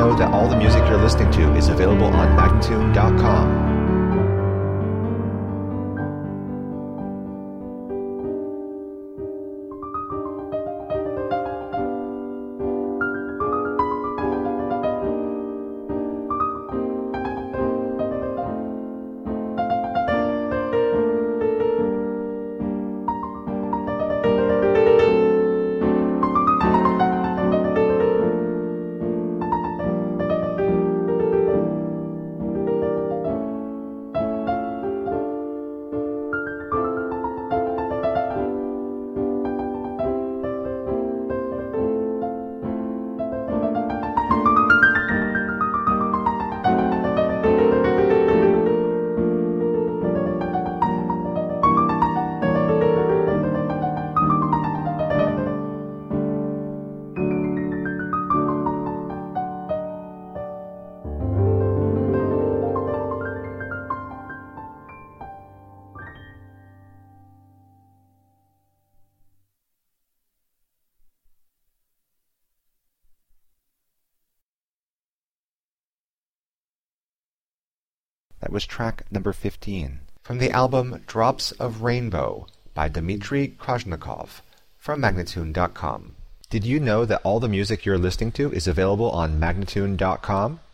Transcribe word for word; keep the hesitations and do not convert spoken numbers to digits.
know that all the music you're listening to is available on Magnatune dot com? That was track number fifteen from the album Drops of Rainbow by Dmitry Krasnikov from Magnatune dot com. Did you know that all the music you're listening to is available on Magnatune dot com?